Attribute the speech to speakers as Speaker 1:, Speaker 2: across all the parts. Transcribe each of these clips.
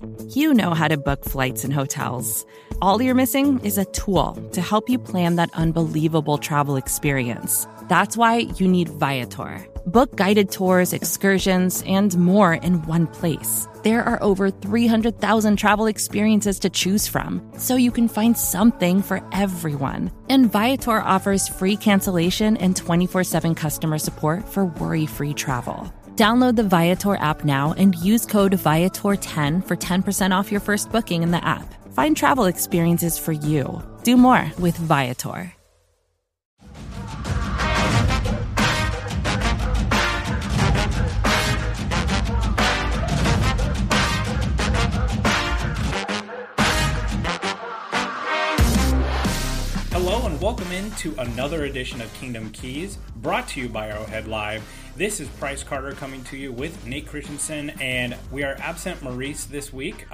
Speaker 1: You know how to book flights and hotels. All you're missing is a tool to help you plan that unbelievable travel experience. That's why you need Viator. Book guided tours, excursions, and more in one place. There are over 300,000 travel experiences to choose from, so you can find something for everyone. And Viator offers free cancellation and 24/7 customer support for worry-free travel. Download the Viator app now and use code Viator10 for 10% off your first booking in the app. Find travel experiences for you. Do more with Viator.
Speaker 2: Hello and welcome into another edition of Kingdom Keys, brought to you by Arrowhead Live. This is Price Carter coming to you with Nate Christensen, and we are absent Maurice this week.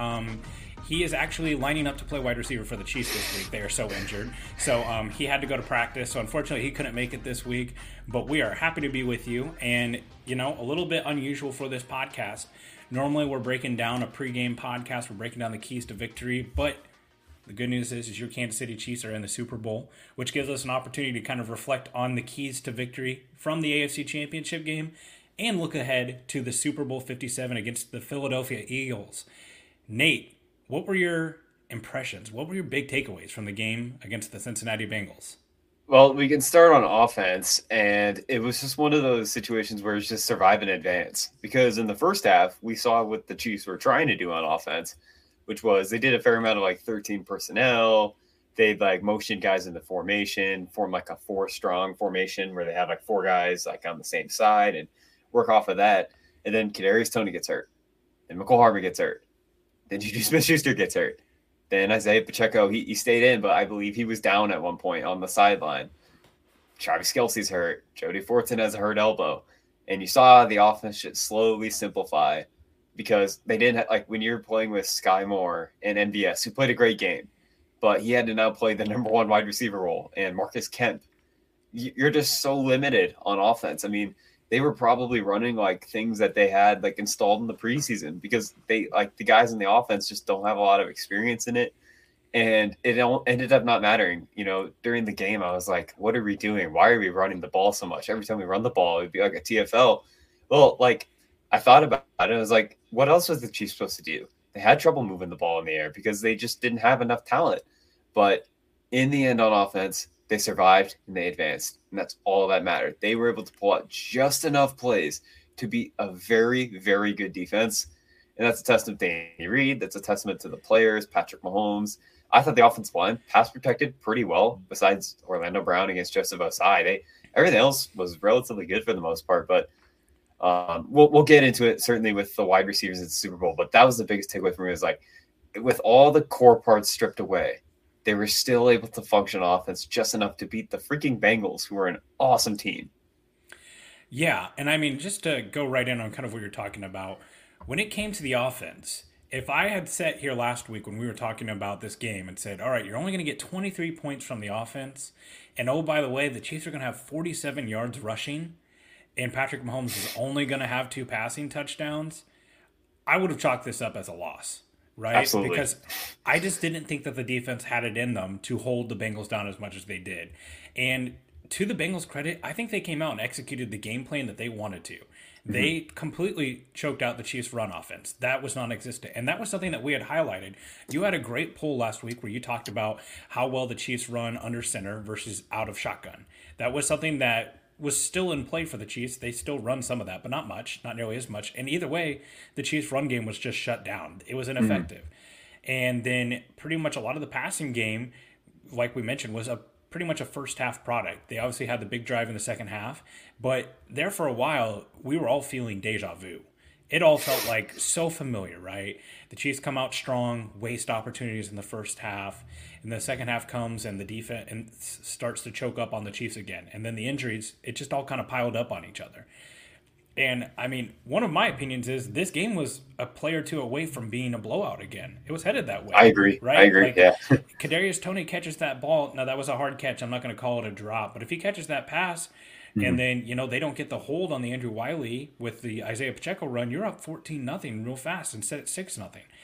Speaker 2: He is actually lining up to play wide receiver for the Chiefs this week. They are so injured. So he had to go to practice. So unfortunately, he couldn't make it this week. But we are happy to be with you. And, you know, a little bit unusual for this podcast. Normally, we're breaking down a pregame podcast. We're breaking down the keys to victory. But the good news is your Kansas City Chiefs are in the Super Bowl, which gives us an opportunity to kind of reflect on the keys to victory from the AFC Championship game and look ahead to the Super Bowl 57 against the Philadelphia Eagles. Nate, what were your impressions? What were your big takeaways from the game against the Cincinnati Bengals?
Speaker 3: Well, we can start on offense, and it was just one of those situations where it's just survive in advance. Because in the first half, we saw what the Chiefs were trying to do on offense, which was they did a fair amount of 13 personnel. They'd motion guys into formation, form a 4-strong formation where they have 4 guys on the same side and work off of that. And then Kadarius Toney gets hurt. Then Mecole Hardman gets hurt. Then Juju Smith-Schuster gets hurt. Then Isaiah Pacheco, he stayed in, but I believe he was down at one point on the sideline. Travis Kelce's hurt. Jody Fortson has a hurt elbow. And you saw the offense just slowly simplify because they didn't when you're playing with Sky Moore and MVS, who played a great game, but he had to now play the number 1 wide receiver role, and Marcus Kemp. You're just so limited on offense. I mean, they were probably running things that they had installed in the preseason because they the guys in the offense just don't have a lot of experience in it. And it ended up not mattering. You know, during the game, I was like, what are we doing? Why are we running the ball so much? Every time we run the ball, it would be like a TFL. Well, I thought about it. I was like, what else was the Chiefs supposed to do? They had trouble moving the ball in the air because they just didn't have enough talent. But in the end on offense, they survived and they advanced. And that's all that mattered. They were able to pull out just enough plays to beat a very, very good defense. And that's a testament to Andy Reid. That's a testament to the players, Patrick Mahomes. I thought the offensive line pass protected pretty well, besides Orlando Brown against Joseph Osai. Everything else was relatively good for the most part. But we'll get into it certainly with the wide receivers in the Super Bowl. But that was the biggest takeaway for me was with all the core parts stripped away, they were still able to function on offense just enough to beat the freaking Bengals, who are an awesome team.
Speaker 2: Yeah, and I mean, just to go right in on kind of what you're talking about, when it came to the offense, if I had sat here last week when we were talking about this game and said, all right, you're only going to get 23 points from the offense, and oh, by the way, the Chiefs are going to have 47 yards rushing, and Patrick Mahomes is only going to have 2 passing touchdowns, I would have chalked this up as a loss. Right?
Speaker 3: Absolutely.
Speaker 2: Because I just didn't think that the defense had it in them to hold the Bengals down as much as they did. And to the Bengals' credit, I think they came out and executed the game plan that they wanted to. Mm-hmm. They completely choked out the Chiefs' run offense. That was non-existent. And that was something that we had highlighted. You had a great poll last week where you talked about how well the Chiefs run under center versus out of shotgun. That was something that was still in play for the Chiefs. They still run some of that, but not much, not nearly as much. And either way, the Chiefs' run game was just shut down. It was ineffective. Mm-hmm. And then pretty much a lot of the passing game, like we mentioned, was pretty much a first half product. They obviously had the big drive in the second half, but there for a while, we were all feeling deja vu. It all felt so familiar, right? The Chiefs come out strong, waste opportunities in the first half, and the second half comes and the defense starts to choke up on the Chiefs again. And then the injuries, it just all kind of piled up on each other. And, I mean, one of my opinions is this game was a play or two away from being a blowout again. It was headed that way.
Speaker 3: I agree.
Speaker 2: Right?
Speaker 3: I agree, yeah.
Speaker 2: Kadarius Toney catches that ball. Now, that was a hard catch. I'm not going to call it a drop. But if he catches that pass, and then, they don't get the hold on the Andrew Wiley with the Isaiah Pacheco run, you're up 14-0 real fast instead of 6-0.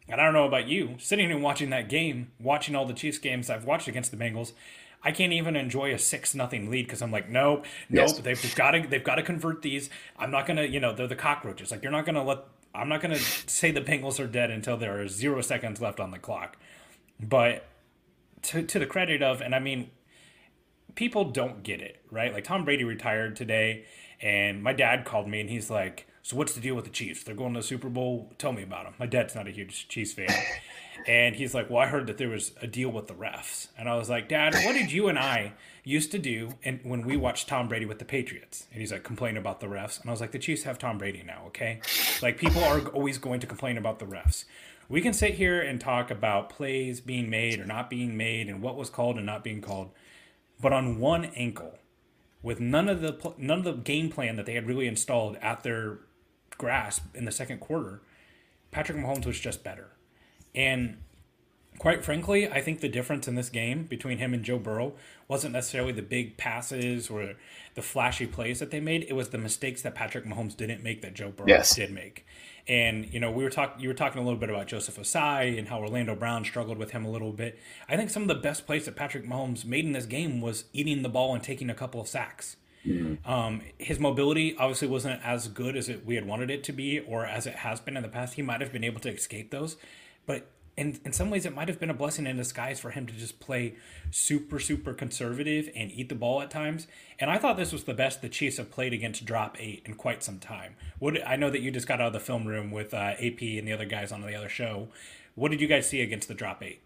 Speaker 2: And I don't know about you, sitting and watching that game, watching all the Chiefs games I've watched against the Bengals, I can't even enjoy a 6-0 lead because I'm like, nope,
Speaker 3: Yes.
Speaker 2: they've got to convert these. I'm not gonna, they're the cockroaches. Like I'm not gonna say the Bengals are dead until there are 0 seconds left on the clock. But to the credit of, and I mean, people don't get it, right? Like Tom Brady retired today, and my dad called me and he's like, "So what's the deal with the Chiefs? They're going to the Super Bowl. Tell me about them." My dad's not a huge Chiefs fan, and he's like, "Well, I heard that there was a deal with the refs," and I was like, "Dad, what did you and I used to do?" And when we watched Tom Brady with the Patriots, and he's like, "Complain about the refs," and I was like, "The Chiefs have Tom Brady now, okay? Like people are always going to complain about the refs." We can sit here and talk about plays being made or not being made and what was called and not being called. But on one ankle, with none of the game plan that they had really installed at their grasp in the second quarter, Patrick Mahomes was just better. And quite frankly, I think the difference in this game between him and Joe Burrow wasn't necessarily the big passes or the flashy plays that they made. It was the mistakes that Patrick Mahomes didn't make that Joe Burrow
Speaker 3: Yes.
Speaker 2: did make. And you were talking a little bit about Joseph Osai and how Orlando Brown struggled with him a little bit. I think some of the best plays that Patrick Mahomes made in this game was eating the ball and taking a couple of sacks. His mobility obviously wasn't as good as we had wanted it to be, or as it has been in the past. He might have been able to escape those, but in some ways, it might have been a blessing in disguise for him to just play super, super conservative and eat the ball at times. And I thought this was the best the Chiefs have played against drop 8 in quite some time. I know that you just got out of the film room with AP and the other guys on the other show. What did you guys see against the drop 8?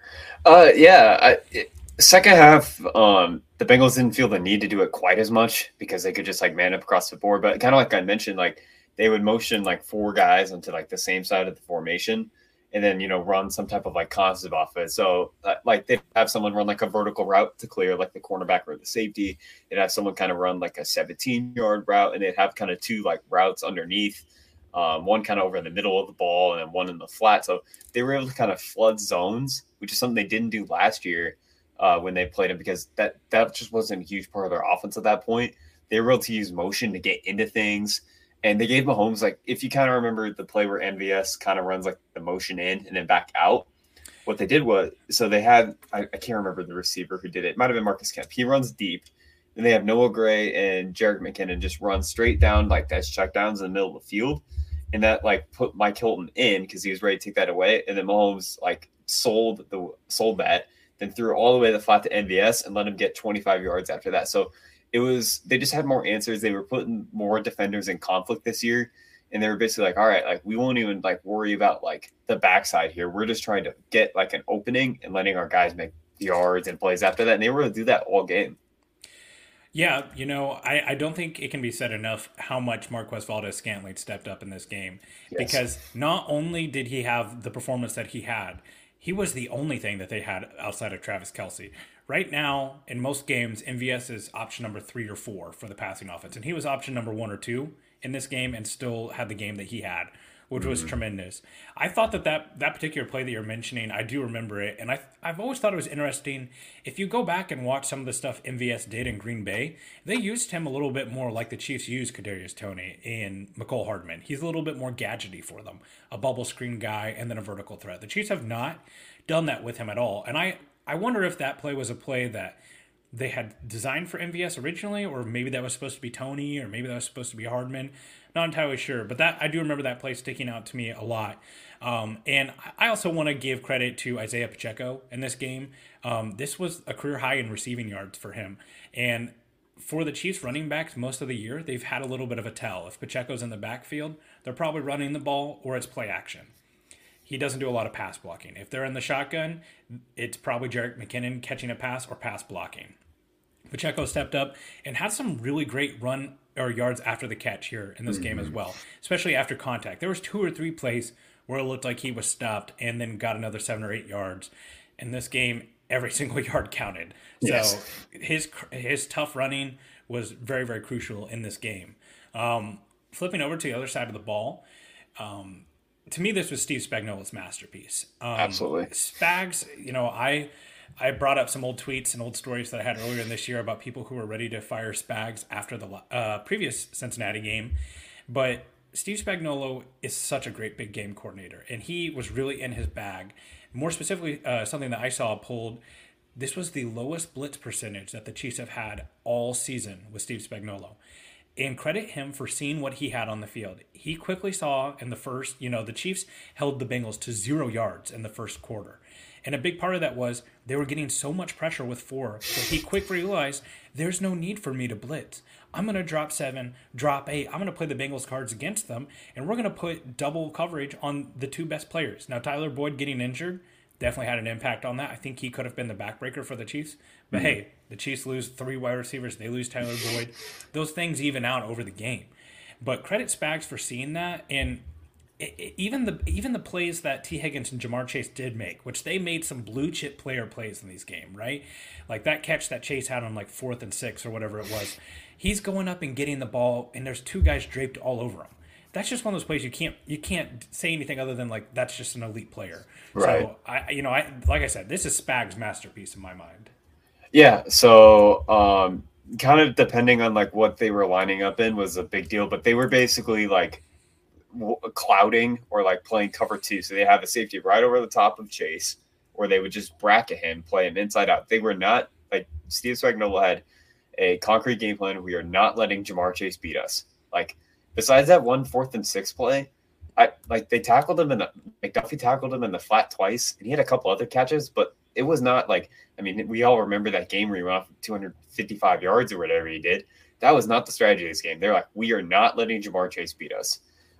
Speaker 3: Second half, the Bengals didn't feel the need to do it quite as much because they could just like man up across the board. But kind of like I mentioned, like they would motion like 4 guys onto like the same side of the formation, and then run some type of like concept off it. So like they'd have someone run like a vertical route to clear like the cornerback or the safety. They'd have someone kind of run like a 17-yard route, and they'd have kind of 2 like routes underneath. One kind of over in the middle of the ball and then one in the flat. So they were able to kind of flood zones, which is something they didn't do last year when they played them, because that just wasn't a huge part of their offense at that point. They were able to use motion to get into things. And they gave Mahomes, like, if you kind of remember the play where MVS kind of runs like the motion in and then back out, what they did was, so they had, I can't remember the receiver who did it. It might have been Marcus Kemp. He runs deep. Then they have Noah Gray and Jerick McKinnon just run straight down like that's checkdowns in the middle of the field. And that like put Mike Hilton in because he was ready to take that away. And then Mahomes like sold that, then threw it all the way to the flat to MVS and let him get 25 yards after that. So they just had more answers. They were putting more defenders in conflict this year. And they were basically like, all right, like we won't even like worry about like the backside here. We're just trying to get like an opening and letting our guys make yards and plays after that. And they were able to do that all game.
Speaker 2: Yeah, I don't think it can be said enough how much Marquez Valdes-Scantling stepped up in this game.
Speaker 3: Yes.
Speaker 2: Because not only did he have the performance that he had, he was the only thing that they had outside of Travis Kelce. Right now, in most games, MVS is option number 3 or 4 for the passing offense. And he was option number 1 or 2 in this game and still had the game that he had, which was tremendous. I thought that particular play that you're mentioning, I do remember it. And I've always thought it was interesting. If you go back and watch some of the stuff MVS did in Green Bay, they used him a little bit more like the Chiefs used Kadarius Toney and McCole Hardman. He's a little bit more gadgety for them, a bubble screen guy and then a vertical threat. The Chiefs have not done that with him at all. And I wonder if that play was a play that they had designed for MVS originally, or maybe that was supposed to be Toney, or maybe that was supposed to be Hardman. Not entirely sure, but I do remember that play sticking out to me a lot. And I also want to give credit to Isaiah Pacheco in this game. This was a career high in receiving yards for him. And for the Chiefs running backs most of the year, they've had a little bit of a tell. If Pacheco's in the backfield, they're probably running the ball or it's play action. He doesn't do a lot of pass blocking. If they're in the shotgun, it's probably Jerick McKinnon catching a pass or pass blocking. Pacheco stepped up and had some really great run or yards after the catch here in this game as well, especially after contact. There was 2 or 3 plays where it looked like he was stopped and then got another 7 or 8 yards. In this game, every single yard counted.
Speaker 3: Yes.
Speaker 2: So his tough running was very, very crucial in this game. Flipping over to the other side of the ball, to me, this was Steve Spagnuolo's masterpiece.
Speaker 3: Absolutely.
Speaker 2: Spags, I brought up some old tweets and old stories that I had earlier in this year about people who were ready to fire Spags after the previous Cincinnati game. But Steve Spagnuolo is such a great big game coordinator, and he was really in his bag. More specifically, something that I saw pulled, this was the lowest blitz percentage that the Chiefs have had all season with Steve Spagnuolo. And credit him for seeing what he had on the field. He quickly saw in the first, the Chiefs held the Bengals to 0 yards in the first quarter. And a big part of that was they were getting so much pressure with 4 that he quickly realized there's no need for me to blitz. I'm going to drop 7, drop 8. I'm going to play the Bengals cards against them, and we're going to put double coverage on the 2 best players. Now, Tyler Boyd getting injured definitely had an impact on that. I think he could have been the backbreaker for the Chiefs. But hey, the Chiefs lose 3 wide receivers. They lose Tyler Boyd. Those things even out over the game. But credit Spags for seeing that, and even the plays that T. Higgins and Jamar Chase did make, which they made some blue chip player plays in these games, right? Like that catch that Chase had on like 4th and 6 or whatever it was. He's going up and getting the ball, and there's 2 guys draped all over him. That's just one of those plays you can't say anything other than like that's just an elite player.
Speaker 3: Right.
Speaker 2: So I like I said, this is Spags' masterpiece in my mind.
Speaker 3: Yeah. So kind of depending on like what they were lining up in was a big deal, but they were basically like clouding or like playing cover 2. So they have a safety right over the top of Chase, or they would just bracket him, play him inside out. They were not like Steve Spagnuolo had a concrete game plan. We are not letting Jamar Chase beat us. Like besides that 1 4th and 6 play, they tackled him McDuffie tackled him in the flat twice, and he had a couple other catches, but it was not like, I mean, we all remember that game where he went off 255 yards or whatever he did. That was not the strategy of this game. They're like, we are not letting Jamar Chase beat us.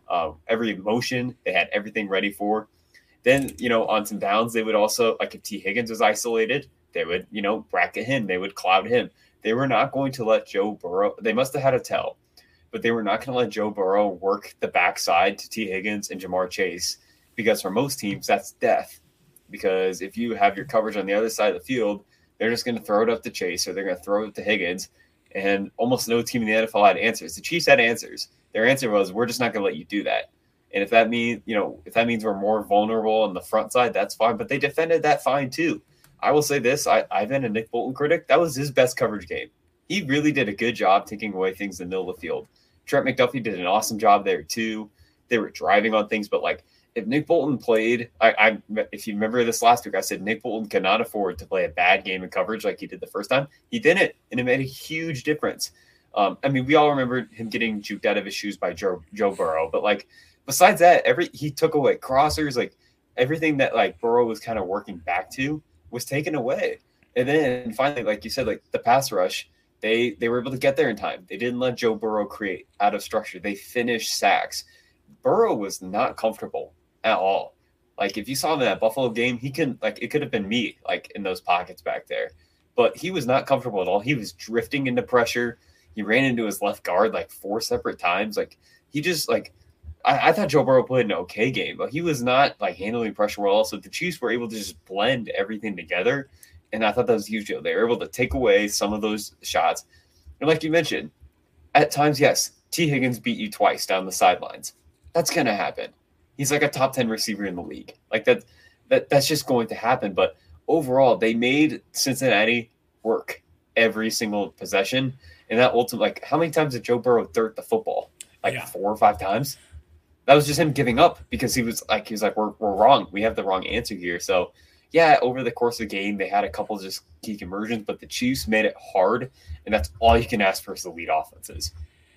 Speaker 3: Every motion, they had everything ready for. Then, on some downs, they would also, like if T. Higgins was isolated, they would, bracket him. They would cloud him. They were not going to let Joe Burrow. They must have had a tell, but they were not going to let Joe Burrow work the backside to T. Higgins and Jamar Chase, because for most teams, that's death. Because if you have your coverage on the other side of the field, they're just going to throw it up to Chase, or they're going to throw it to Higgins, and almost no team in the NFL had answers. The Chiefs had answers. Their answer was, we're just not going to let you do that. And if that means we're more vulnerable on the front side, that's fine. But they defended that fine too. I will say this: I've been a Nick Bolton critic. That was his best coverage game. He really did a good job taking away things in the middle of the field. Trent McDuffie did an awesome job there too. They were driving on things, but like if Nick Bolton played, if you remember this last week, I said Nick Bolton cannot afford to play a bad game in coverage like he did the first time. He didn't, and it made a huge difference. We all remember him getting juked out of his shoes by Joe Burrow, but like besides that, he took away crossers, like everything that like Burrow was kind of working back to was taken away. And then finally, like you said, like the pass rush, they were able to get there in time. They didn't let Joe Burrow create out of structure. They finished sacks. Burrow was not comfortable at all. Like if you saw him in that Buffalo game, it could have been me like in those pockets back there, but he was not comfortable at all. He was drifting into pressure. He ran into his left guard like 4 separate times. Like he just like, I thought Joe Burrow played an okay game, but he was not like handling pressure well. So the Chiefs were able to just blend everything together. And I thought that was a huge deal. They were able to take away some of those shots. And like you mentioned, at times, yes, T. Higgins beat you twice down the sidelines. That's going to happen. He's like a top 10 receiver in the league. Like that's just going to happen. But overall, they made Cincinnati work every single possession. And that ultimately, like how many times did Joe Burrow dirt the football? Like 4 or 5 times? That was just him giving up because he was like, we're wrong. We have the wrong answer here. So yeah, over the course of the game, they had a couple just key conversions, but the Chiefs made it hard, and that's all you can ask for as the lead offenses.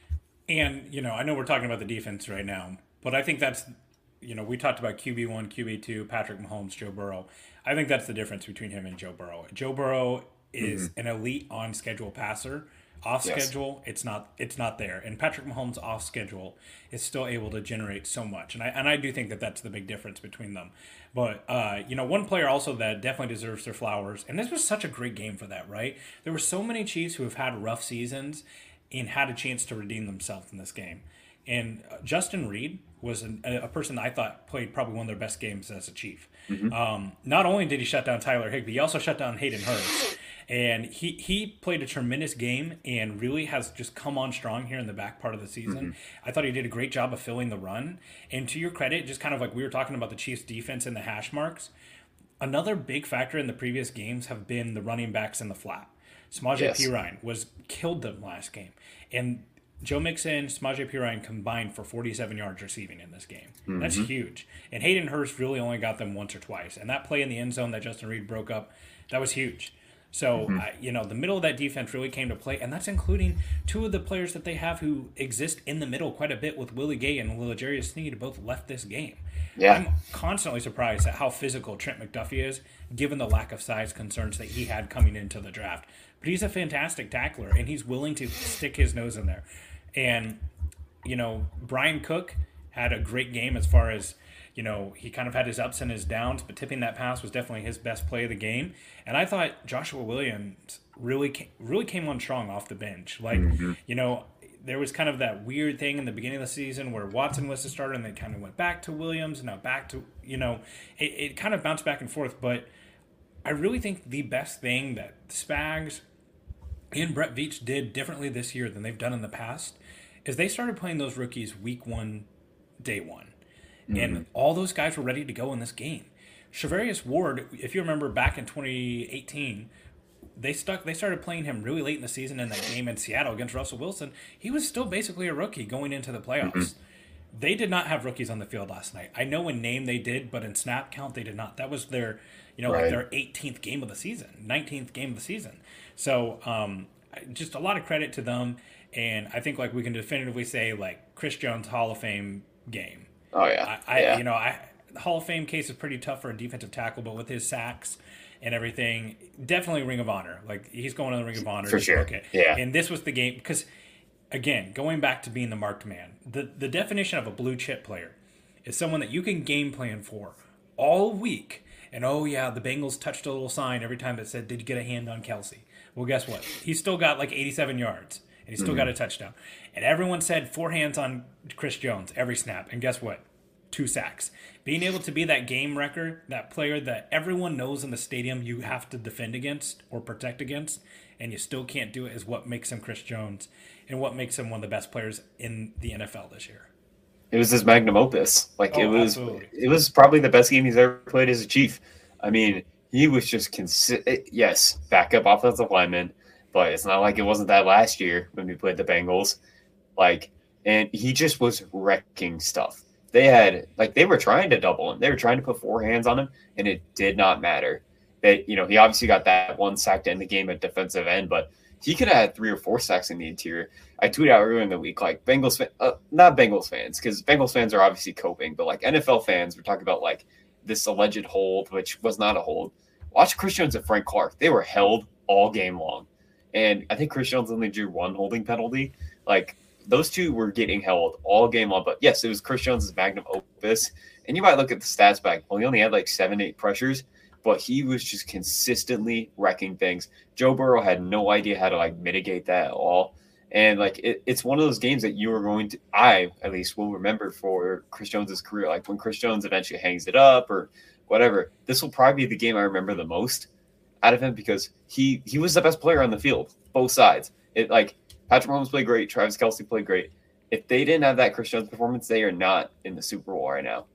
Speaker 2: And, I know we're talking about the defense right now, but I think that's, we talked about QB1, QB2, Patrick Mahomes, Joe Burrow. I think that's the difference between him and Joe Burrow. Joe Burrow is an elite on-schedule passer. Off schedule, it's not there. And Patrick Mahomes off schedule is still able to generate so much. And I do think that that's the big difference between them. But, one player also that definitely deserves their flowers, and this was such a great game for that, right? There were so many Chiefs who have had rough seasons and had a chance to redeem themselves in this game. And Justin Reed was a person that I thought played probably one of their best games as a Chief. Not only did he shut down Tyler Higbee, he also shut down Hayden Hurst. And he played a tremendous game and really has just come on strong here in the back part of the season. I thought he did a great job of filling the run. And to your credit, just kind of like we were talking about the Chiefs' defense and the hash marks, another big factor in the previous games have been the running backs in the flat. Samaje Perine killed them last game. And Joe Mixon, Samaje Perine combined for 47 yards receiving in this game.
Speaker 3: Mm-hmm.
Speaker 2: That's huge. And Hayden Hurst really only got them once or twice. And that play in the end zone that Justin Reed broke up, that was huge. So, the middle of that defense really came to play, and that's including two of the players that they have who exist in the middle quite a bit with Willie Gay and L'Jarius Sneed both left this game.
Speaker 3: Yeah.
Speaker 2: I'm constantly surprised at how physical Trent McDuffie is, given the lack of size concerns that he had coming into the draft. But he's a fantastic tackler, and he's willing to stick his nose in there. And, Brian Cook had a great game as far as, he kind of had his ups and his downs, but tipping that pass was definitely his best play of the game. And I thought Joshua Williams really came on strong off the bench. Like, there was kind of that weird thing in the beginning of the season where Watson was the starter and then kind of went back to Williams and now back to, it kind of bounced back and forth. But I really think the best thing that Spags and Brett Veach did differently this year than they've done in the past is they started playing those rookies week one, day one. And all those guys were ready to go in this game. Shavarius Ward, if you remember back in 2018, they started playing him really late in the season in that game in Seattle against Russell Wilson. He was still basically a rookie going into the playoffs. They did not have rookies on the field last night. I know in name they did, but in snap count they did not. That was their, like their 18th game of the season, 19th game of the season. So just a lot of credit to them. And I think we can definitively say Chris Jones Hall of Fame game.
Speaker 3: Oh yeah.
Speaker 2: The Hall of Fame case is pretty tough for a defensive tackle, but with his sacks and everything, definitely Ring of Honor. He's going to the Ring of Honor
Speaker 3: for sure.
Speaker 2: Okay.
Speaker 3: Yeah.
Speaker 2: And this was the game because, again, going back to being the marked man, the definition of a blue chip player is someone that you can game plan for all week. And the Bengals touched a little sign every time that said, "Did you get a hand on Kelsey?" Well, guess what? He still got 87 yards. And he still got a touchdown. And everyone said 4 hands on Chris Jones every snap. And guess what? 2 sacks. Being able to be that game wrecker, that player that everyone knows in the stadium you have to defend against or protect against, and you still can't do it, is what makes him Chris Jones and what makes him one of the best players in the NFL this year.
Speaker 3: It was his magnum opus.
Speaker 2: Absolutely.
Speaker 3: It was probably the best game he's ever played as a Chief. I mean, he was just yes, backup offensive lineman. But it's not like it wasn't that last year when we played the Bengals. And he just was wrecking stuff. They were trying to double him. They were trying to put 4 hands on him, and it did not matter. He obviously got that 1 sack to end the game at defensive end, but he could have had 3 or 4 sacks in the interior. I tweeted out earlier in the week, not Bengals fans, because Bengals fans are obviously coping, but NFL fans were talking about this alleged hold, which was not a hold. Watch Chris Jones and Frank Clark. They were held all game long. And I think Chris Jones only drew 1 holding penalty. Those two were getting held all game long. But yes, it was Chris Jones' magnum opus. And you might look at the stats back. Well, he only had 7-8 pressures, but he was just consistently wrecking things. Joe Burrow had no idea how to mitigate that at all. And it's one of those games that you are going to, I at least will remember for Chris Jones' career. When Chris Jones eventually hangs it up or whatever, this will probably be the game I remember the most out of him because he was the best player on the field, both sides. Patrick Mahomes played great, Travis Kelce played great. If they didn't have that Chris Jones performance, they are not in the Super Bowl right now.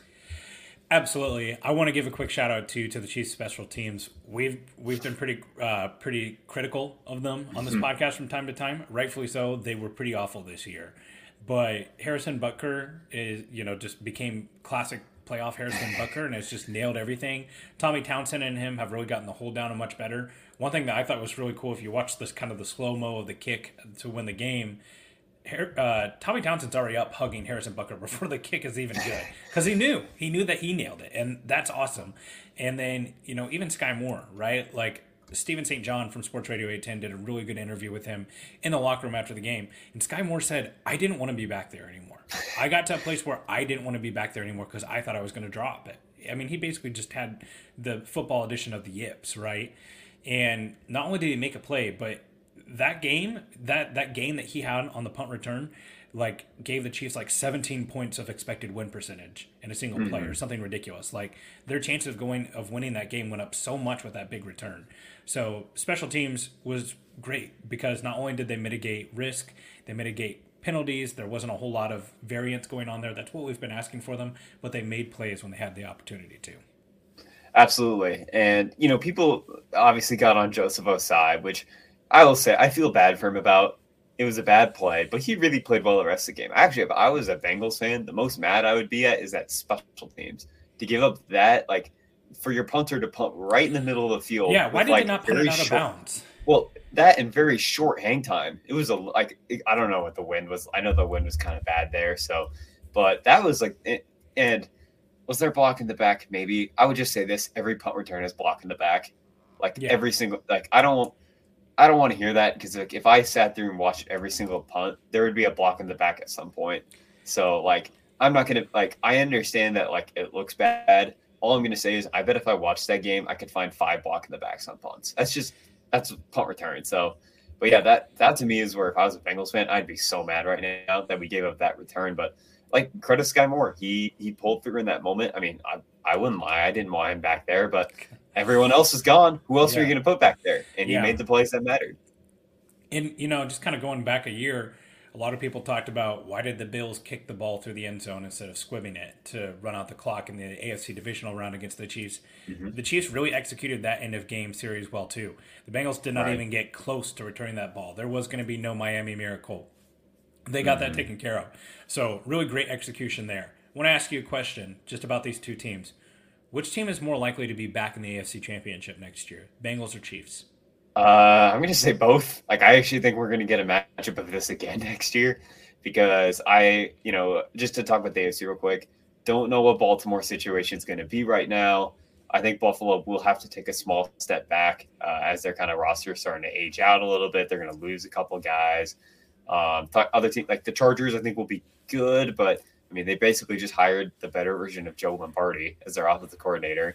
Speaker 2: Absolutely. I want to give a quick shout out to the Chiefs special teams. We've been pretty critical of them on this podcast from time to time. Rightfully so. They were pretty awful this year. But Harrison Butker is, just became classic playoff Harrison Butker and has just nailed everything. Tommy Townsend and him have really gotten the hold down much better. One thing that I thought was really cool, if you watch this kind of the slow-mo of the kick to win the game, Tommy Townsend's already up hugging Harrison Butker before the kick is even good because he knew that he nailed it, and that's awesome. And then even Sky Moore, right? Stephen St. John from Sports Radio 810 did a really good interview with him in the locker room after the game, and Sky Moore said, "I didn't want to be back there anymore. I got to a place where I didn't want to be back there anymore because I thought I was going to drop it." I mean, he basically just had the football edition of the yips, right? And not only did he make a play, but that game, that game that he had on the punt return, gave the Chiefs 17 points of expected win percentage in a single play or something ridiculous. Their chances of winning that game went up so much with that big return. So special teams was great because not only did they mitigate risk, they mitigate penalties. There wasn't a whole lot of variance going on there. That's what we've been asking for them, but they made plays when they had the opportunity to.
Speaker 3: Absolutely. And, people obviously got on Joseph Ossai, which I will say I feel bad for him about it was a bad play, but he really played well the rest of the game. Actually, if I was a Bengals fan, the most mad I would be at is that special teams to give up that, like, for your punter to punt right in the middle of the field.
Speaker 2: Yeah, why did they not put it out of bounds?
Speaker 3: Well, that and very short hang time. It was I don't know what the wind was. I know the wind was kind of bad there. So, but that was and was there block in the back? Maybe. I would just say this: every punt return is block in the back. Every single, I don't want to hear that, because if I sat through and watched every single punt, there would be a block in the back at some point. So I'm not gonna I understand that it looks bad. All I'm gonna say is I bet if I watched that game, I could find 5 block in the backs on punts. That's punt return. So, but yeah, that to me is where if I was a Bengals fan, I'd be so mad right now that we gave up that return. But credit Sky Moore, he pulled through in that moment. I mean, I wouldn't lie, I didn't want him back there, but everyone else is gone. Who else are you going to put back there? And he made the plays that mattered.
Speaker 2: And just kind of going back a year, a lot of people talked about why did the Bills kick the ball through the end zone instead of squibbing it to run out the clock in the AFC divisional round against the Chiefs. Mm-hmm. The Chiefs really executed that end of game series well too. The Bengals did not even get close to returning that ball. There was going to be no Miami Miracle. They got that taken care of. So really great execution there. I want to ask you a question just about these two teams. Which team is more likely to be back in the AFC Championship next year, Bengals or Chiefs?
Speaker 3: I'm going to say both. I actually think we're going to get a matchup of this again next year, because just to talk about the AFC real quick, don't know what Baltimore's situation is going to be right now. I think Buffalo will have to take a small step back as their kind of roster is starting to age out a little bit. They're going to lose a couple guys. Other teams like the Chargers, I think, will be good, but I mean, they basically just hired the better version of Joe Lombardi as their offensive coordinator.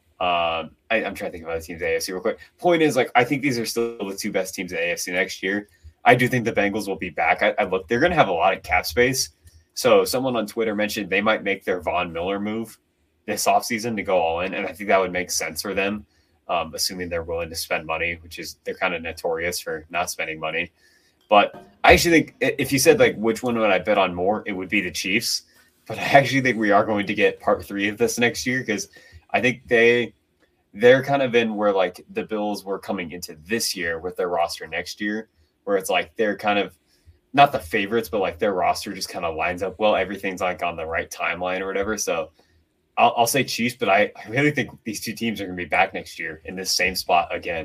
Speaker 3: I'm trying to think of other teams in the AFC real quick. Point is, I think these are still the 2 best teams in the AFC next year. I do think the Bengals will be back. I look, they're going to have a lot of cap space. So someone on Twitter mentioned they might make their Von Miller move this offseason to go all in, and I think that would make sense for them, assuming they're willing to spend money, which is they're kind of notorious for not spending money. But I actually think if you said which one would I bet on more, it would be the Chiefs. But I actually think we are going to get part 3 of this next year, because I think they're kind of in where the Bills were coming into this year with their roster next year, where it's they're kind of not the favorites, but their roster just kind of lines up well. Everything's on the right timeline or whatever. So I'll say Chiefs, but I really think these two teams are going to be back next year in this same spot again.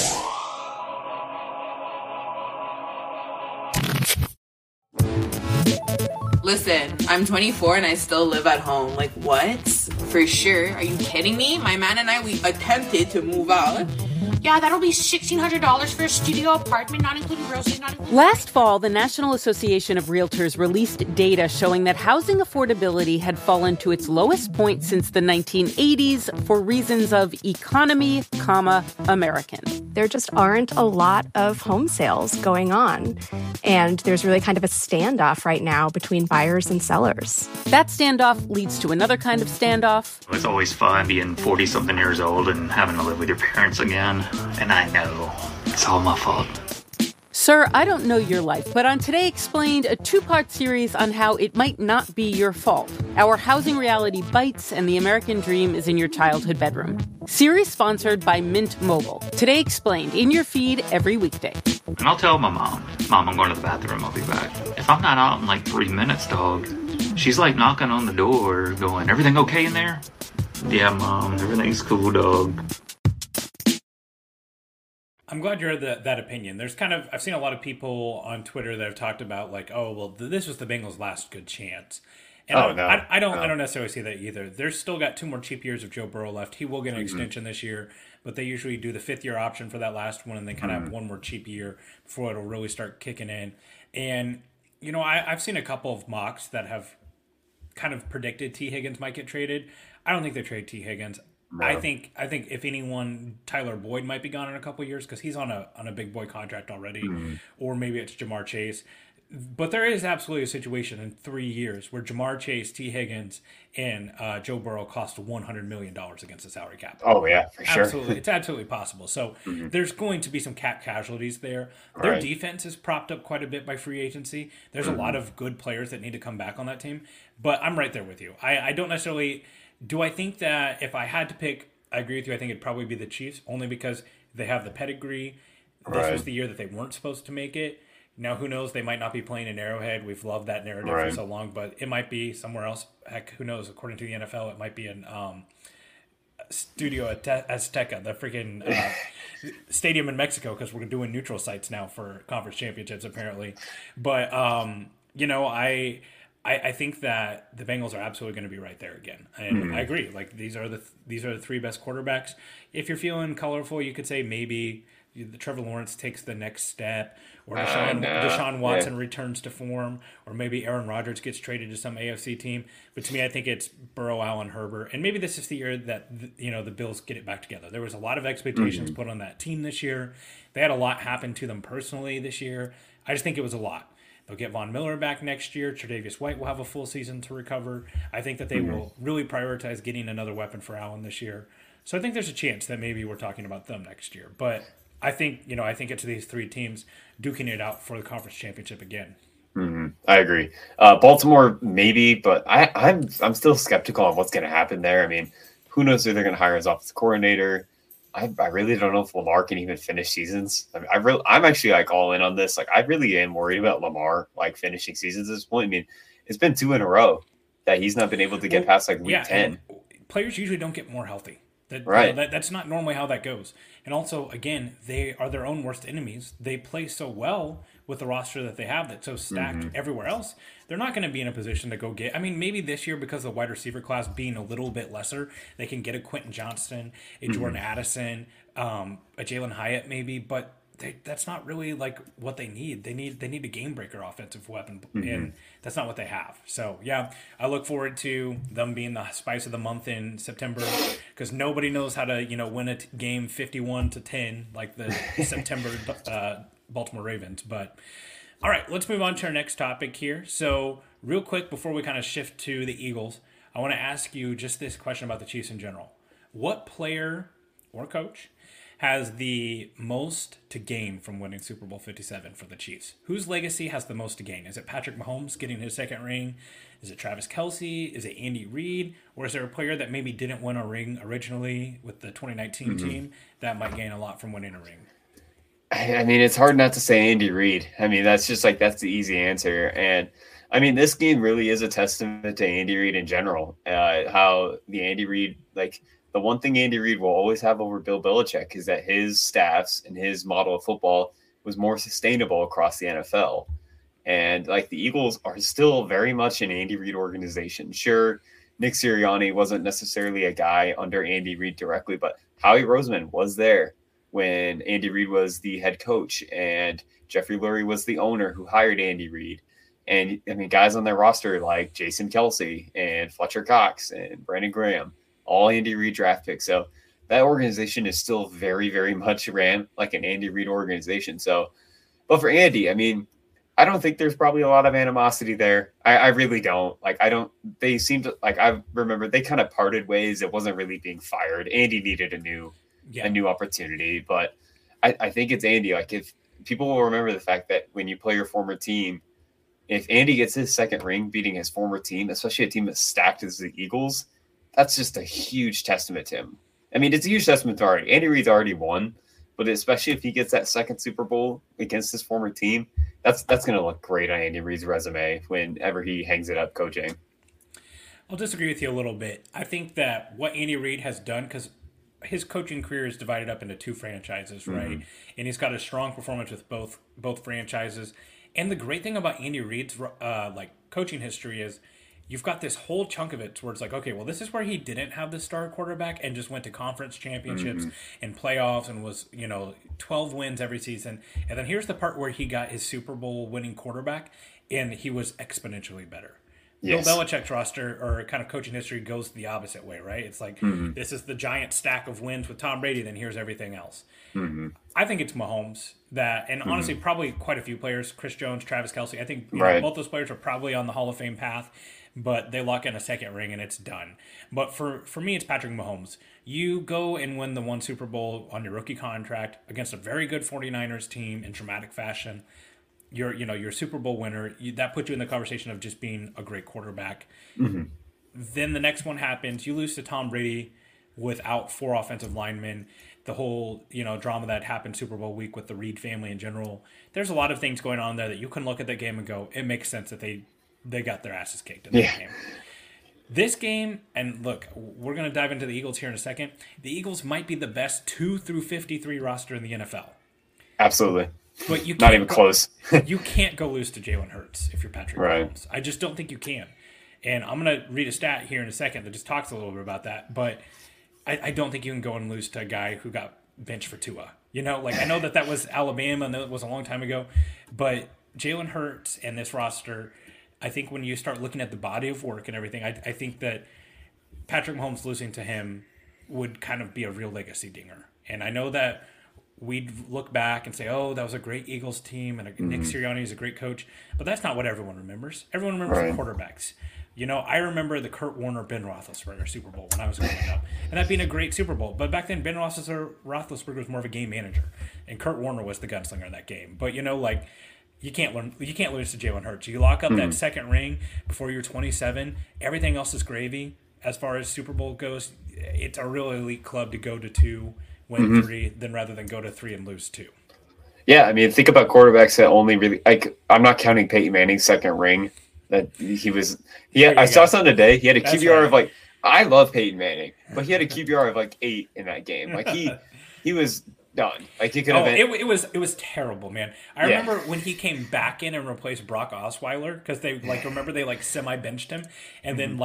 Speaker 4: Listen, I'm 24 and I still live at home. What? For sure. Are you kidding me? My man and I, we attempted to move out.
Speaker 5: Yeah, that'll be $1,600 for a studio apartment, not including groceries, not including...
Speaker 6: Last fall, the National Association of Realtors released data showing that housing affordability had fallen to its lowest point since the 1980s for reasons of economy, American.
Speaker 7: There just aren't a lot of home sales going on. And there's really kind of a standoff right now between buyers and sellers.
Speaker 6: That standoff leads to another kind of standoff.
Speaker 8: It's always fun being 40-something years old and having to live with your parents again. And I know it's all my fault.
Speaker 6: Sir, I don't know your life, but on Today Explained, a 2-part series on how it might not be your fault. Our housing reality bites and the American dream is in your childhood bedroom. Series sponsored by Mint Mobile. Today Explained, in your feed every weekday.
Speaker 8: And I'll tell my mom, I'm going to the bathroom, I'll be back. If I'm not out in 3 minutes, dog, she's knocking on the door going, everything okay in there? Yeah, Mom, everything's cool, dog.
Speaker 2: I'm glad you heard that opinion. There's I've seen a lot of people on Twitter that have talked about this was the Bengals' last good chance. And I don't necessarily see that either. They're still got 2 more cheap years of Joe Burrow left. He will get an extension this year, but they usually do the 5th-year option for that last one, and they kind of have 1 more cheap year before it'll really start kicking in. And I've seen a couple of mocks that have kind of predicted T. Higgins might get traded. I don't think they trade T. Higgins. No. I think if anyone, Tyler Boyd might be gone in a couple of years because he's on a big boy contract already, or maybe it's Jamar Chase. But there is absolutely a situation in 3 years where Jamar Chase, T. Higgins, and Joe Burrow cost $100 million against the salary cap.
Speaker 3: Oh, yeah, for sure.
Speaker 2: Absolutely. It's absolutely possible. So there's going to be some cap casualties there. Their defense is propped up quite a bit by free agency. There's a lot of good players that need to come back on that team. But I'm right there with you. I don't necessarily... Do I think that if I had to pick, I agree with you, I think it'd probably be the Chiefs, only because they have the pedigree. This was the year that they weren't supposed to make it. Now, who knows? They might not be playing in Arrowhead. We've loved that narrative for so long, but it might be somewhere else. Heck, who knows? According to the NFL, it might be in Studio Azteca, the freaking stadium in Mexico, because we're doing neutral sites now for conference championships, apparently. But, I think that the Bengals are absolutely going to be right there again. And I agree. Like, these are the three best quarterbacks. If you're feeling colorful, you could say maybe Trevor Lawrence takes the next step, or Deshaun Watson returns to form, or maybe Aaron Rodgers gets traded to some AFC team. But to me, I think it's Burrow, Allen, Herbert, and maybe this is the year that the Bills get it back together. There was a lot of expectations put on that team this year. They had a lot happen to them personally this year. I just think it was a lot. They'll get Von Miller back next year. Tre'Davious White will have a full season to recover. I think that they will really prioritize getting another weapon for Allen this year. So I think there's a chance that maybe we're talking about them next year. But I think it's these three teams duking it out for the conference championship again.
Speaker 3: I agree. Baltimore, maybe, but I'm still skeptical on what's going to happen there. I mean, who knows who they're going to hire as offensive coordinator? I really don't know if Lamar can even finish seasons. I mean, I'm actually like all in on this. Like, I really am worried about Lamar like finishing seasons at this point. I mean, it's been 2 in a row that he's not been able to get past like week 10.
Speaker 2: Players usually don't get more healthy. That's not normally how that goes. And also, again, they are their own worst enemies. They play so well with the roster that they have that's so stacked everywhere else. They're not going to be in a position to go get. I mean, maybe this year, because of the wide receiver class being a little bit lesser, they can get a Quentin Johnston, a Jordan Addison, a Jalen Hyatt maybe, but that's not really like what they need. They need a game breaker offensive weapon, and that's not what they have. So yeah, I look forward to them being the spice of the month in September, because nobody knows how to win a game 51-10 like the September Baltimore Ravens. But all right, let's move on to our next topic here. So real quick before we kind of shift to the Eagles, I want to ask you just this question about the Chiefs in general. What player or coach has the most to gain from winning Super Bowl 57 for the Chiefs? Whose legacy has the most to gain? Is it Patrick Mahomes getting his second ring? Is it Travis Kelce? Is it Andy Reid? Or is there a player that maybe didn't win a ring originally with the 2019 team that might gain a lot from winning a ring?
Speaker 3: I mean, it's hard not to say Andy Reid. I mean, that's the easy answer. And I mean, this game really is a testament to Andy Reid in general. How the Andy Reid, like, the one thing Andy Reid will always have over Bill Belichick is that his staffs and his model of football was more sustainable across the NFL. And like, the Eagles are still very much an Andy Reid organization. Sure, Nick Sirianni wasn't necessarily a guy under Andy Reid directly, but Howie Roseman was there when Andy Reid was the head coach, and Jeffrey Lurie was the owner who hired Andy Reid. And I mean, guys on their roster like Jason Kelce and Fletcher Cox and Brandon Graham, all Andy Reid draft picks. So that organization is still very, very much ran like an Andy Reid organization. So, but for Andy, I mean, I don't think there's probably a lot of animosity there. I really don't. Like, they seem to, like, I remember they kind of parted ways. It wasn't really being fired. Andy needed a new opportunity, but I think it's Andy. Like, if people will remember the fact that when you play your former team, if Andy gets his second ring beating his former team, especially a team that's stacked as the Eagles, that's just a huge testament to him. I mean, it's a huge testament to already. Andy Reid's already won, but especially if he gets that second Super Bowl against his former team, that's going to look great on Andy Reid's resume whenever he hangs it up coaching.
Speaker 2: I'll disagree with you a little bit. I think that what Andy Reid has done, because his coaching career is divided up into 2 franchises, right? And he's got a strong performance with both franchises. And the great thing about Andy Reid's coaching history is you've got this whole chunk of it towards like, okay, well, this is where he didn't have the star quarterback and just went to conference championships and playoffs and was, 12 wins every season. And then here's the part where he got his Super Bowl winning quarterback and he was exponentially better. Yes. Bill Belichick's roster or kind of coaching history goes the opposite way, right? It's like, this is the giant stack of wins with Tom Brady, then here's everything else. I think it's Mahomes that, and honestly, probably quite a few players, Chris Jones, Travis Kelce. I think both those players are probably on the Hall of Fame path, but they lock in a second ring and it's done. But for me, it's Patrick Mahomes. You go and win the one Super Bowl on your rookie contract against a very good 49ers team in dramatic fashion. You're a Super Bowl winner. That puts you in the conversation of just being a great quarterback. Then the next one happens. You lose to Tom Brady without 4 offensive linemen, the whole, drama that happened Super Bowl week with the Reed family in general. There's a lot of things going on there that you can look at the game and go, it makes sense that they got their asses kicked in that game. This game, and look, we're going to dive into the Eagles here in a second. The Eagles might be the best 2 through 53 roster in the NFL.
Speaker 3: Absolutely.
Speaker 2: But you
Speaker 3: not even close.
Speaker 2: You can't go lose to Jalen Hurts if you're Patrick Mahomes. I just don't think you can. And I'm going to read a stat here in a second that just talks a little bit about that. But I don't think you can go and lose to a guy who got benched for Tua. I know that was Alabama and that was a long time ago. But Jalen Hurts and this roster, I think when you start looking at the body of work and everything, I think that Patrick Mahomes losing to him would kind of be a real legacy dinger. And I know that we'd look back and say, oh, that was a great Eagles team and Nick Sirianni is a great coach. But that's not what everyone remembers. Everyone remembers the quarterbacks. I remember the Kurt Warner, Ben Roethlisberger Super Bowl when I was growing up. And that being a great Super Bowl. But back then, Ben Roethlisberger was more of a game manager. And Kurt Warner was the gunslinger in that game. But, you can't lose to Jalen Hurts. You lock up that second ring before you're 27. Everything else is gravy as far as Super Bowl goes. It's a real elite club to go to 2, win 3, rather than go to 3 and lose 2.
Speaker 3: Yeah, I mean, think about quarterbacks that only really I'm not counting Peyton Manning's second ring. That I saw something today. He had a QBR of I love Peyton Manning, but he had a QBR of 8 in that game. He was done. He could have been.
Speaker 2: It was terrible, man. I remember when he came back in and replaced Brock Osweiler because they they semi benched him, and then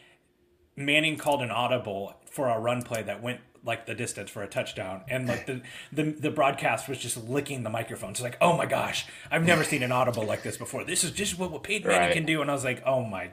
Speaker 2: Manning called an audible for a run play that went the distance for a touchdown, and the broadcast was just licking the microphone. It's oh my gosh, I've never seen an audible like this before. This is just what Peyton Manning can do, and I was oh my.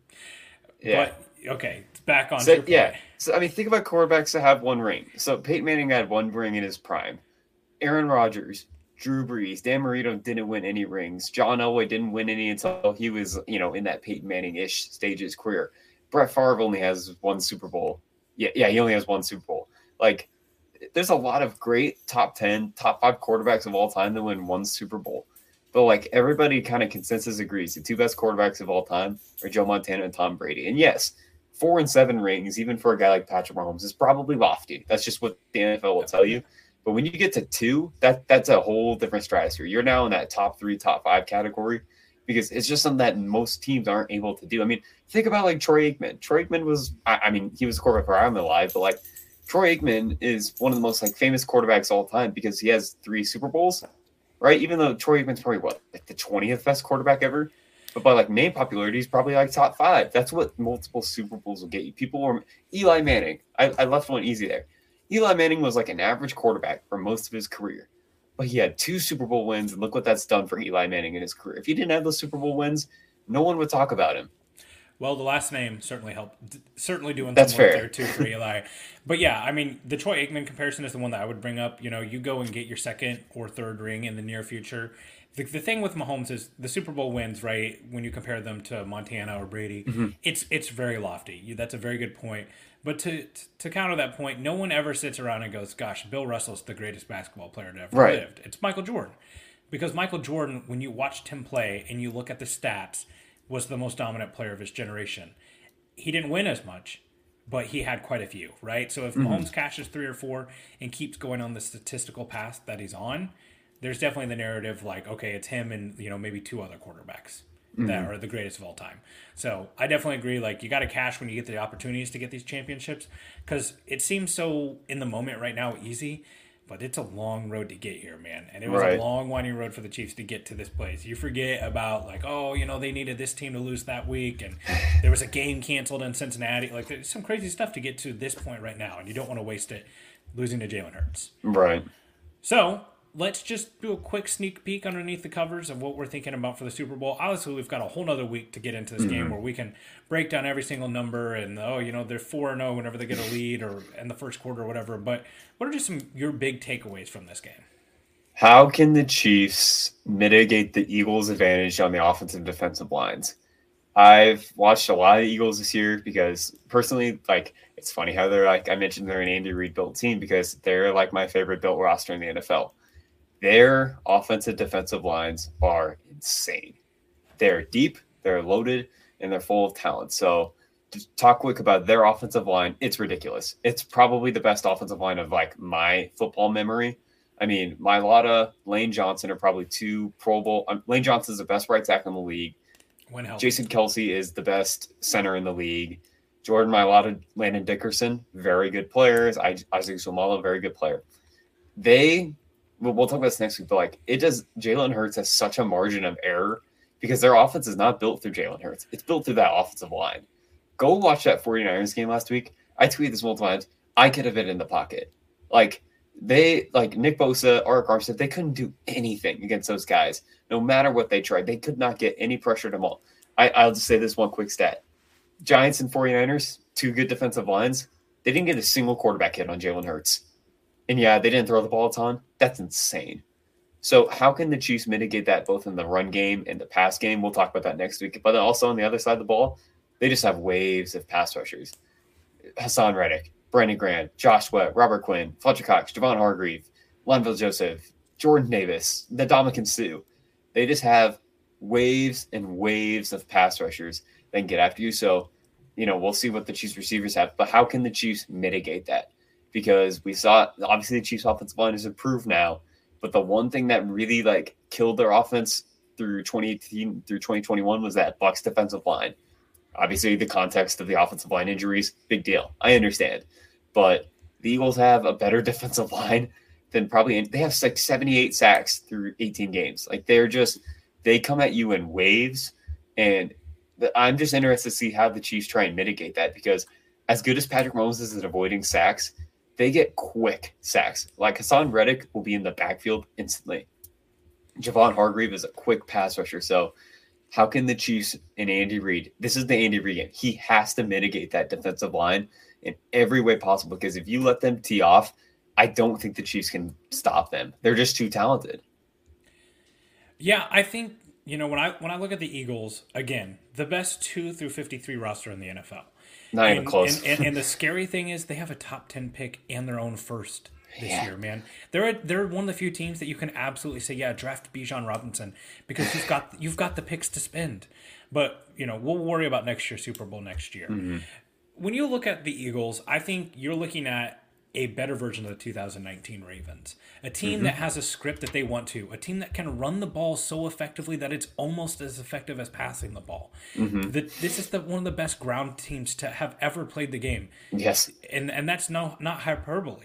Speaker 2: Yeah. But okay, back on.
Speaker 3: So I mean, think about quarterbacks that have 1 ring. So Peyton Manning had 1 ring in his prime. Aaron Rodgers, Drew Brees, Dan Marino didn't win any rings. John Elway didn't win any until he was in that Peyton Manning-ish stage of his career. Brett Favre only has 1 Super Bowl. Yeah, he only has 1 Super Bowl. There's a lot of great top 10, top 5 quarterbacks of all time that win 1 Super Bowl. But everybody kind of consensus agrees the 2 best quarterbacks of all time are Joe Montana and Tom Brady. And yes, 4 and 7 rings, even for a guy like Patrick Mahomes, is probably lofty. That's just what the NFL will tell you. But when you get to 2, that's a whole different stratosphere. You're now in that top 3, top 5 category because it's just something that most teams aren't able to do. I mean, think about Troy Aikman. Troy Aikman was, he was a quarterback where I'm alive, but Troy Aikman is one of the most famous quarterbacks of all time because he has 3 Super Bowls, right? Even though Troy Aikman's probably the 20th best quarterback ever, but by name popularity, he's probably top 5. That's what multiple Super Bowls will get you. People were Eli Manning. I left one easy there. Eli Manning was an average quarterback for most of his career, but he had 2 Super Bowl wins, and look what that's done for Eli Manning in his career. If he didn't have those Super Bowl wins, no one would talk about him.
Speaker 2: Well, the last name certainly helped. Certainly doing
Speaker 3: that's
Speaker 2: some work
Speaker 3: fair
Speaker 2: there too for Eli. But yeah, I mean, the Troy Aikman comparison is the one that I would bring up. You go and get your 2nd or 3rd ring in the near future. The thing with Mahomes is the Super Bowl wins, right? When you compare them to Montana or Brady, it's very lofty. That's a very good point. But to counter that point, no one ever sits around and goes, "Gosh, Bill Russell's the greatest basketball player to ever lived." It's Michael Jordan, because Michael Jordan, when you watched him play and you look at the stats, was the most dominant player of his generation. He didn't win as much, but he had quite a few, right? So if Mahomes cashes 3 or 4 and keeps going on the statistical path that he's on, there's definitely the narrative okay, it's him and maybe 2 other quarterbacks that are the greatest of all time. So I definitely agree. You got to cash when you get the opportunities to get these championships, because it seems so in the moment right now easy, but it's a long road to get here, man. And it was a long, winding road for the Chiefs to get to this place. You forget about they needed this team to lose that week, and there was a game canceled in Cincinnati. There's some crazy stuff to get to this point right now, and you don't want to waste it losing to Jalen Hurts.
Speaker 3: Right.
Speaker 2: So let's just do a quick sneak peek underneath the covers of what we're thinking about for the Super Bowl. Obviously, we've got a whole nother week to get into this game where we can break down every single number and, they're 4-0 whenever they get a lead or in the first quarter or whatever. But what are just your big takeaways from this game?
Speaker 3: How can the Chiefs mitigate the Eagles' advantage on the offensive and defensive lines? I've watched a lot of the Eagles this year because personally, it's funny how they're I mentioned they're an Andy Reid built team because they're my favorite built roster in the NFL. Their offensive defensive lines are insane. They're deep, they're loaded, and they're full of talent. So just talk quick about their offensive line. It's ridiculous. It's probably the best offensive line of like my football memory. I mean, Mailata, Lane Johnson are probably two Pro Bowl. Lane Johnson is the best right tackle in the league. Jason Kelsey is the best center in the league. Jordan Mailata, Landon Dickerson, very good players. Isaac Seumalo, very good player. We'll talk about this next week, but like Jalen Hurts has such a margin of error because their offense is not built through Jalen Hurts. It's built through that offensive line. Go watch that 49ers game last week. I tweeted this multiple times. I could have been in the pocket. Like Nick Bosa, Arik Armstead, they couldn't do anything against those guys. No matter what they tried, they could not get any pressure to them all. I'll just say this one quick stat. Giants and 49ers, two good defensive lines. They didn't get a single quarterback hit on Jalen Hurts. And yeah, they didn't throw the ball a ton. That's insane. So how can the Chiefs mitigate that both in the run game and the pass game? We'll talk about that next week. But also on the other side of the ball, they just have waves of pass rushers. Hassan Reddick, Brandon Graham, Josh Sweat, Robert Quinn, Fletcher Cox, Javon Hargrave, Linval Joseph, Jordan Davis, Ndamukong Suh. They just have waves and waves of pass rushers that can get after you. So, we'll see what the Chiefs receivers have. But how can the Chiefs mitigate that? Because we saw, obviously, the Chiefs offensive line is improved now. But the one thing that really killed their offense through 2018 through 2021 was that Bucs defensive line. Obviously, the context of the offensive line injuries, big deal. I understand. But the Eagles have a better defensive line than they have 78 sacks through 18 games. They come at you in waves. And I'm just interested to see how the Chiefs try and mitigate that, because as good as Patrick Mahomes is at avoiding sacks, they get quick sacks. Like Hassan Reddick will be in the backfield instantly. Javon Hargrave is a quick pass rusher. So how can the Chiefs and Andy Reid, this is the Andy Reid game, he has to mitigate that defensive line in every way possible, because if you let them tee off, I don't think the Chiefs can stop them. They're just too talented.
Speaker 2: Yeah, I think, when I look at the Eagles, again, the best 2 through 53 roster in the NFL.
Speaker 3: Not even close.
Speaker 2: And the scary thing is they have a top 10 pick and their own first this year, man. They're one of the few teams that you can absolutely say, yeah, draft Bijan Robinson, because you've got the picks to spend. But, we'll worry about next year's Super Bowl next year. Mm-hmm. When you look at the Eagles, I think you're looking at a better version of the 2019 Ravens. A team that has a script that they want to. A team that can run the ball so effectively that it's almost as effective as passing the ball. Mm-hmm. This is one of the best ground teams to have ever played the game.
Speaker 3: Yes.
Speaker 2: And that's not hyperbole.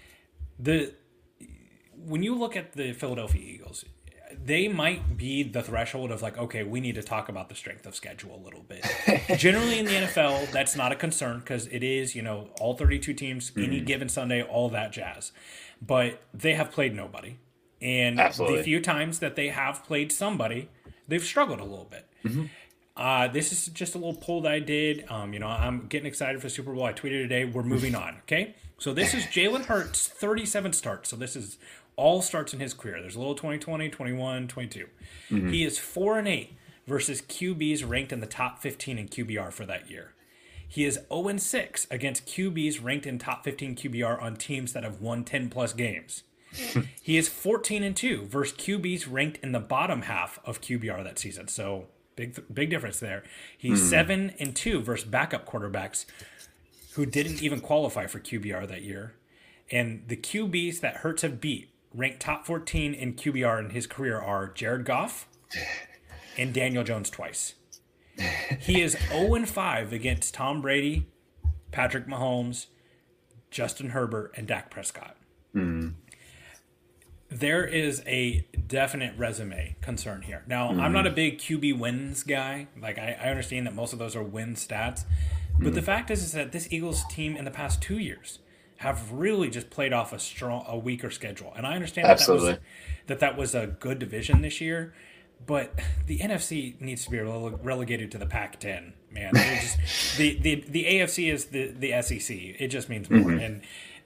Speaker 2: When you look at the Philadelphia Eagles, they might be the threshold of okay, we need to talk about the strength of schedule a little bit. Generally in the NFL, that's not a concern because it is, all 32 teams, any given Sunday, all that jazz. But they have played nobody. And
Speaker 3: Absolutely.
Speaker 2: The few times that they have played somebody, they've struggled a little bit. Mm-hmm. This is just a little poll that I did. I'm getting excited for Super Bowl. I tweeted today, we're moving on, okay? So this is Jalen Hurts' 37 starts. So this is all starts in his career. There's a little 2020, 21, 22. Mm-hmm. He is 4-8 versus QBs ranked in the top 15 in QBR for that year. He is 0-6 against QBs ranked in top 15 QBR on teams that have won 10-plus games. He is 14-2 versus QBs ranked in the bottom half of QBR that season. So big difference there. He's 7-2 versus backup quarterbacks who didn't even qualify for QBR that year. And the QBs that Hurts have beat ranked top 14 in QBR in his career are Jared Goff and Daniel Jones twice. He is 0-5 against Tom Brady, Patrick Mahomes, Justin Herbert, and Dak Prescott. Mm-hmm. There is a definite resume concern here. Now, I'm not a big QB wins guy. I understand that most of those are win stats. But the fact is that this Eagles team in the past 2 years have really just played off a weaker schedule. And I understand that was a good division this year, but the NFC needs to be relegated to the Pac-10, man. The AFC is the SEC. It just means more. And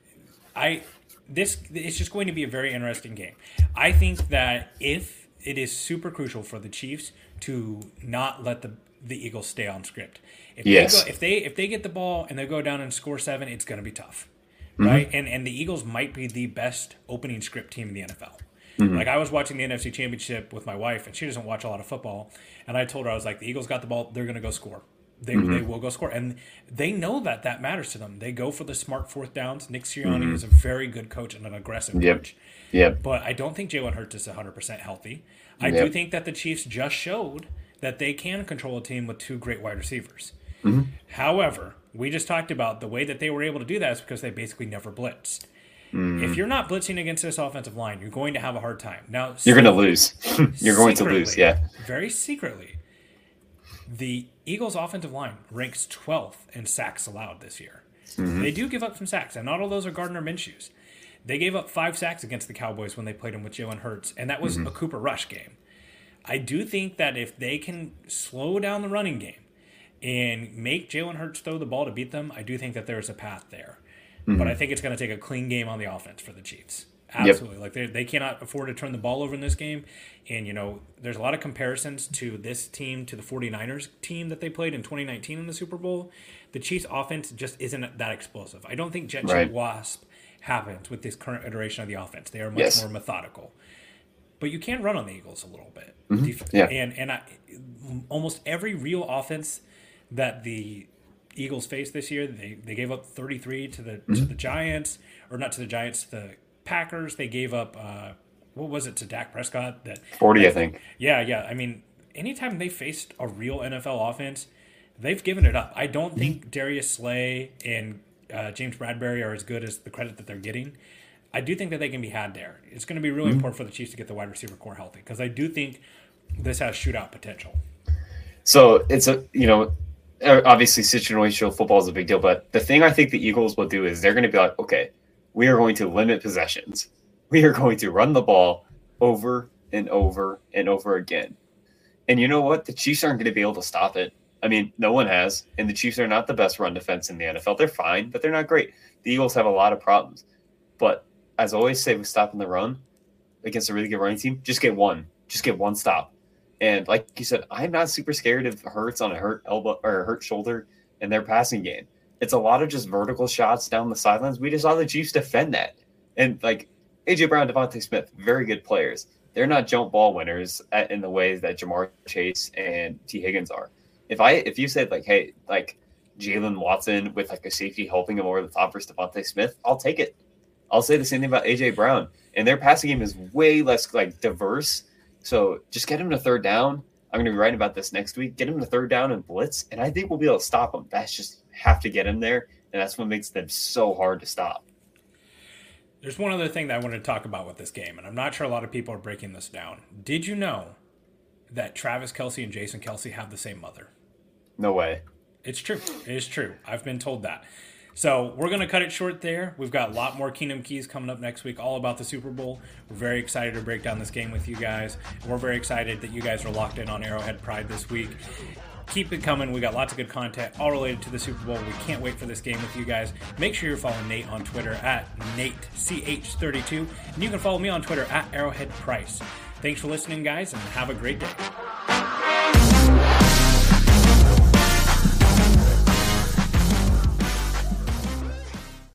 Speaker 2: it's just going to be a very interesting game. I think that if it is super crucial for the Chiefs to not let the Eagles stay on script. If they get the ball and they go down and score 7, it's going to be tough. Right? And the Eagles might be the best opening script team in the NFL. I was watching the NFC Championship with my wife, and she doesn't watch a lot of football. And I told her, I was like, the Eagles got the ball, they're going to go score. They will go score. And they know that matters to them. They go for the smart fourth downs. Nick Sirianni is a very good coach and an aggressive coach.
Speaker 3: Yep.
Speaker 2: But I don't think Jalen Hurts is 100% healthy. I do think that the Chiefs just showed that they can control a team with two great wide receivers. However, we just talked about the way that they were able to do that is because they basically never blitzed. If you're not blitzing against this offensive line, you're going to have a hard time. Now
Speaker 3: you're going to lose. You're going to lose,
Speaker 2: Very secretly, the Eagles' offensive line ranks 12th in sacks allowed this year. They do give up some sacks, and not all those are Gardner Minshew's. They gave up 5 sacks against the Cowboys when they played them with Jalen Hurts, and that was a Cooper Rush game. I do think that if they can slow down the running game and make Jalen Hurts throw the ball to beat them, I do think that there's a path there. But I think it's going to take a clean game on the offense for the Chiefs. Absolutely. Like they cannot afford to turn the ball over in this game. And, there's a lot of comparisons to this team, to the 49ers team that they played in 2019 in the Super Bowl. The Chiefs offense just isn't that explosive. I don't think Jet Wasp happens with this current iteration of the offense. They are much more methodical. But you can run on the Eagles a little bit. And almost every real offense that the Eagles faced this year, they gave up 33 to the Giants, or not to the Giants, to the Packers. They gave up what was it to Dak Prescott?
Speaker 3: 40, I think.
Speaker 2: Yeah. I mean, anytime they faced a real NFL offense, they've given it up. I don't think Darius Slay and James Bradbury are as good as the credit that they're getting. I do think that they can be had there. It's going to be really important for the Chiefs to get the wide receiver core healthy, because I do think this has shootout potential.
Speaker 3: So it's obviously situational football is a big deal, but the thing I think the Eagles will do is they're going to be like, okay, we are going to limit possessions. We are going to run the ball over and over and over again. And you know what? The Chiefs aren't going to be able to stop it. I mean, no one has, and the Chiefs are not the best run defense in the NFL. They're fine, but they're not great. The Eagles have a lot of problems. But as I always say, with stopping the run against a really good running team, just get one. Just get one stop. And like you said, I'm not super scared of Hurts on a hurt elbow or a hurt shoulder in their passing game. It's a lot of just vertical shots down the sidelines. We just saw the Chiefs defend that. And like A.J. Brown, Devontae Smith, very good players. They're not jump ball winners in the ways that Jamar Chase and T. Higgins are. If you said like, hey, like Jalen Watson with like a safety helping him over the top versus Devontae Smith, I'll take it. I'll say the same thing about A.J. Brown. And their passing game is way less like diverse. So just get him to third down. I'm going to be writing about this next week. Get him to third down and blitz, and I think we'll be able to stop him. That's just have to get him there, and that's what makes them so hard to stop.
Speaker 2: There's one other thing that I wanted to talk about with this game, and I'm not sure a lot of people are breaking this down. Did you know that Travis Kelce and Jason Kelce have the same mother?
Speaker 3: No way.
Speaker 2: It's true. It is true. I've been told that. So we're going to cut it short there. We've got a lot more Kingdom Keys coming up next week, all about the Super Bowl. We're very excited to break down this game with you guys. We're very excited that you guys are locked in on Arrowhead Pride this week. Keep it coming. We got lots of good content all related to the Super Bowl. We can't wait for this game with you guys. Make sure you're following Nate on Twitter at NateCH32. And you can follow me on Twitter at ArrowheadPrice. Thanks for listening, guys, and have a great day.